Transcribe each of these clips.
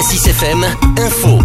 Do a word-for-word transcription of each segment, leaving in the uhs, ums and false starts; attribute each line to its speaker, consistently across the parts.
Speaker 1: Cassis F M Info.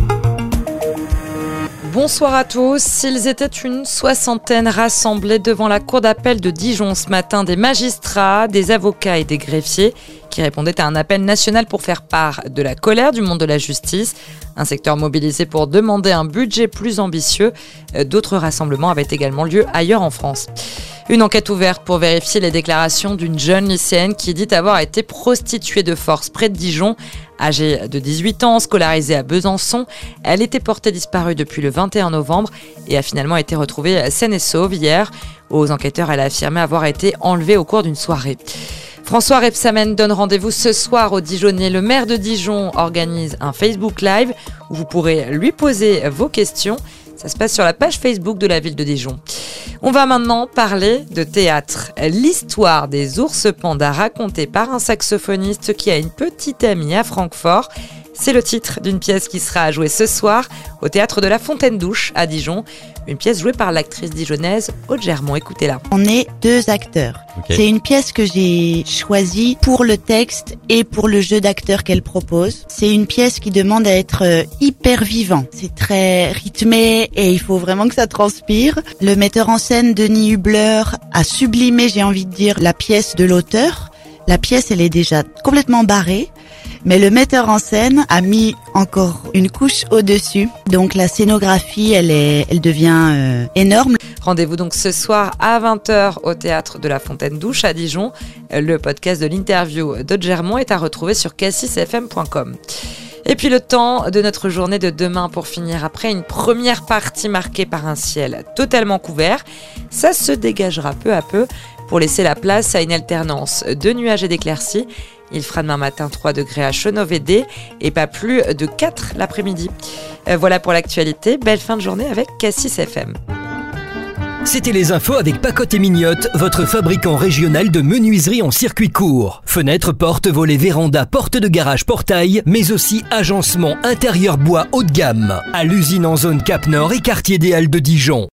Speaker 2: Bonsoir à tous. Ils étaient une soixantaine rassemblés devant la cour d'appel de Dijon ce matin. Des magistrats, des avocats et des greffiers qui répondaient à un appel national pour faire part de la colère du monde de la justice. Un secteur mobilisé pour demander un budget plus ambitieux. D'autres rassemblements avaient également lieu ailleurs en France. Une enquête ouverte pour vérifier les déclarations d'une jeune lycéenne qui dit avoir été prostituée de force près de Dijon. Âgée de dix-huit ans, scolarisée à Besançon, elle était portée disparue depuis le vingt et un novembre et a finalement été retrouvée saine et sauve hier. Aux enquêteurs, elle a affirmé avoir été enlevée au cours d'une soirée. François Rebsamen donne rendez-vous ce soir au Dijonnais. Le maire de Dijon organise un Facebook Live où vous pourrez lui poser vos questions. Ça se passe sur la page Facebook de la ville de Dijon. On va maintenant parler de théâtre. L'histoire des ours pandas racontée par un saxophoniste qui a une petite amie à Francfort. C'est le titre d'une pièce qui sera à jouer ce soir au théâtre de la Fontaine-Douche à Dijon. Une pièce jouée par l'actrice dijonnaise Aude Germont. Écoutez-la.
Speaker 3: On est deux acteurs. Okay. C'est une pièce que j'ai choisie pour le texte et pour le jeu d'acteurs qu'elle propose. C'est une pièce qui demande à être hyper vivant. C'est très rythmé et il faut vraiment que ça transpire. Le metteur en scène Denis Hubler a sublimé, j'ai envie de dire, la pièce de l'auteur. La pièce, elle est déjà complètement barrée, mais le metteur en scène a mis encore une couche au-dessus. Donc la scénographie, elle est, elle devient euh, énorme.
Speaker 2: Rendez-vous donc ce soir à vingt heures au théâtre de la Fontaine-Douche à Dijon. Le podcast de l'interview d'Aude Germont est à retrouver sur cassis f m point com. Et puis le temps de notre journée de demain pour finir. Après une première partie marquée par un ciel totalement couvert, ça se dégagera peu à peu pour laisser la place à une alternance de nuages et d'éclaircies. Il fera demain matin trois degrés à Chenauve-et-Dé et pas plus de quatre l'après-midi. Euh, voilà pour l'actualité. Belle fin de journée avec Cassis F M.
Speaker 1: C'était les infos avec Pacotte et Mignotte, votre fabricant régional de menuiserie en circuit court. Fenêtres, portes, volets, vérandas, portes de garage, portail, mais aussi agencement intérieur bois haut de gamme. À l'usine en zone Cap Nord et quartier des Halles de Dijon.